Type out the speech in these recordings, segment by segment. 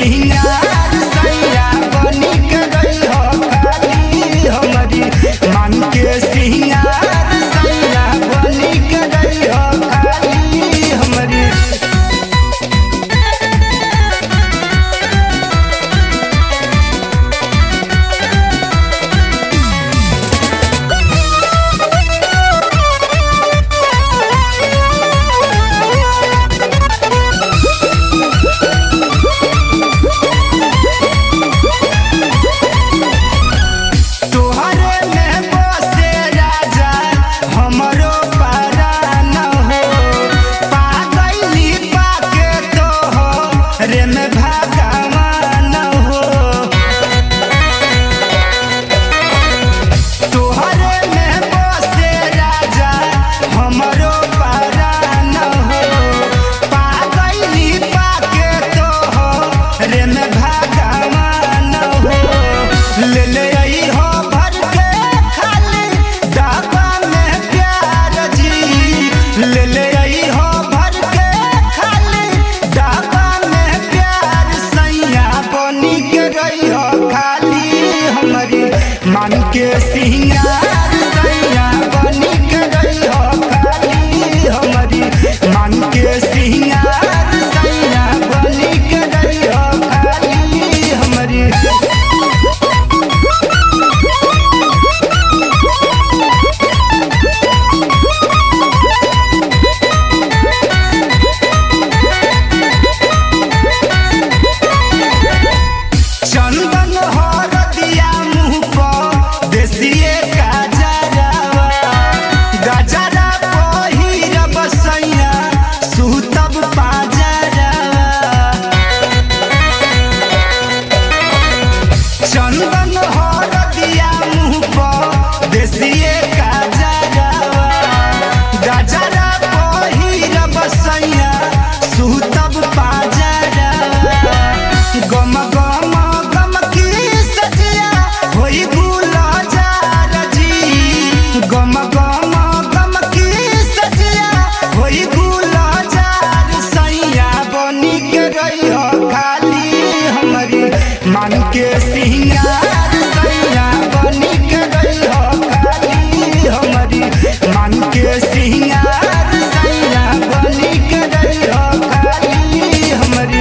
सिंगार सैया बनी के गई हो खाली हमारी मन के सिंगार सैया बनी के गई हो खाली हमारी। मन के सिंगार सैया बनी के गई हो खाली हमारी मन के सिंगार सैया बनी के गई हो खाली हमारी। चंदन हरदिया मुँह पर देसिए गजरवा गजरा पहिरब सैया सुतब पाजरवा। चंदन हरदिया मुँह पर देसिए गजरवा गजरा पहिरब सैया सुतब पाजरवा। गम गम गम गम की सजिया होई गुलजार सैया बनी के गई हो खाली हमारी मन के सिंगार सैया बनी के गई हो खाली हमारी मन के सिंगार सैया बनी के गई हो खाली हमारी।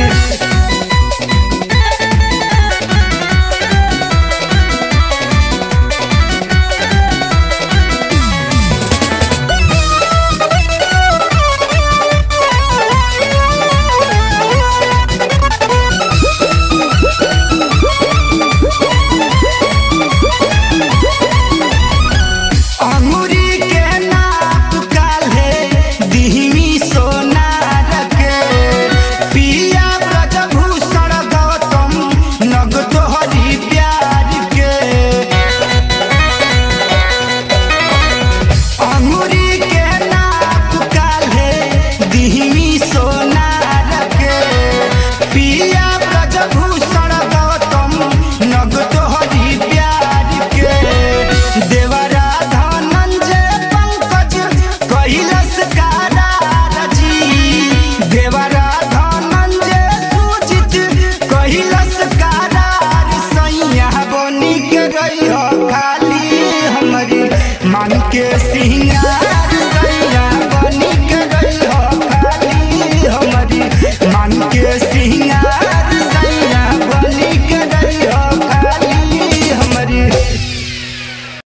मन के सिंगार